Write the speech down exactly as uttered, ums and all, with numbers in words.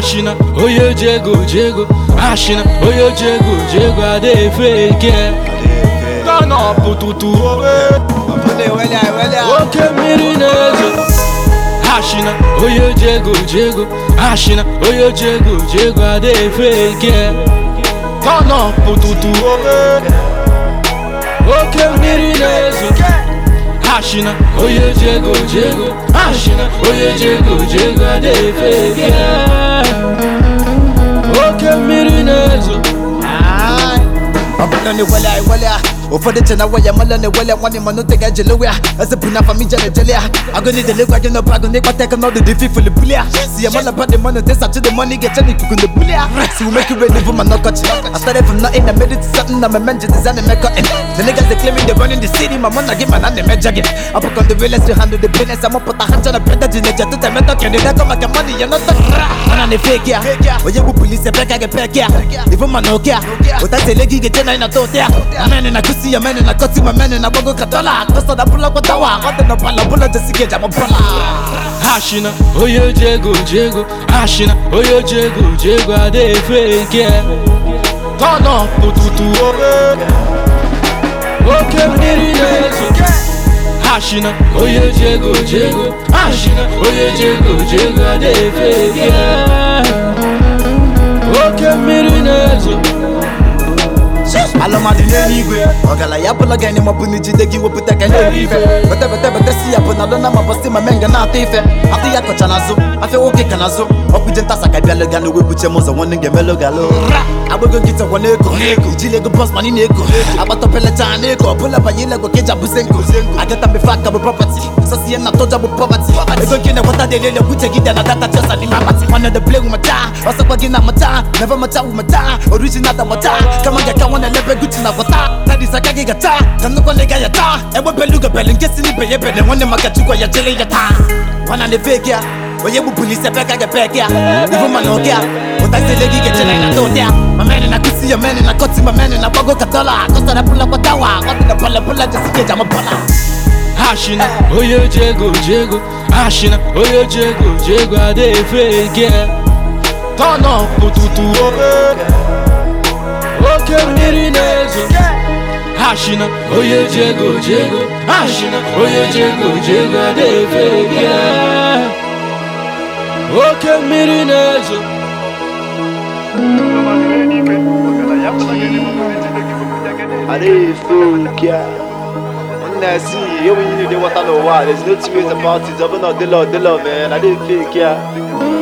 Ashina, oh yo jego jego. Ashina, oh yo jego jego. I dey fake it. Turn up tutu. Okay, mirinezo. Ashina, oh yo jego jego. Ashina, oh yo jego jego. I dey fake it. Turn up tutu. Okay, mirinezo. Ashina, oh yo jego jego. Ashina, oh yo jego jego. I dey fake it. Okay, mirinezo. Abuna ni wala wala Ofode chena waya mala ni wala Wani manu tega jelewea Ase puna fami jale jelea Agoni de legwa jeno bago Nekwa teka no de defi for the bullia See ya mala bad the money Tesa to the money Get chani kukun the bullia See we make you ready for my knockout I started from nothing I made it to something I'm a man just design and make up The niggas they claiming they running the city My man I give my hand they make jagging I put on the realest to handle the business I'm up put a hand on the bread that you need to tell me talking They come back money you're not the Man on the fake yeah Oh yeah we police back I get back yeah Even my no care Without the leggy get in a tote yeah A man in a kusi a man in a koti my man in a bogo katola Costa da pula kotawa Got in a pala pula just to get I'm a pala Ashina, oh yo jego jego. Ashina, oh yo jego jego. I dey fake it. Turn up tutu. Okay, mirinezo. Ashina, oh yo jego jego. Ashina, oh yo jego jego. I dey fake it. Okay, mirinezo. Aloma di n'eluigwe Ogala ya bụla gị ma bụ n'ijide gị wepụta ka na-eri ife Bete bete bete si ya bụ na lona ma bọsị ma menga na-atọ ife Atụ ya kọcha n'azụ, afịa nwoke ka n'azụ Ọkpụje ntasa ka bịa lega n'owebuche m ụzọ nwanne ga-emelụ galụ Agbego nkịta gwa n'ego Ijile ego bọs mani na-ego Agbata pelecha n'ego Ọbụla banye ilego ka eji abụze nko Agata mbefe aka bụ property Sọsi ya na toja bụ poverty Ego nke na-ekweta dị elele Kwuche gị dị na data chesa n'ime akpati Nwanne de play with my time Ọsọkwa gị na mata Never mata with my time Original da mata Kama ga ka nwanne lebe Gucci na bata Tadi saka gi gata Kanu kwa nega ya ta Ewe belu ga belu Nkesi ni beye bele Wane maka chukwa ya chile ya ta Wana ne fake ya Oye bu police beka ga beka ya Ivu manoke ya Ota sele gi geche na ina tote ya Mamene na kusi ya mene na koti Mamene na bago katola Kosta na pula kwa tawa Kosta na pula pula Jasi keja mapala Ashina, oh yo jego jego. Ashina, oh yo jego jego. I dey fake it. Turn up tutu. Okay, mirinezo. Ashina, oh yo jego jego. Ashina, oh yo jego jego. I dey fake it. Okay, mirinezo. I dey fake it. I see, you when you need the water no water. There's no two ways about it. I'm not the law, the law, man. I didn't fake, yeah.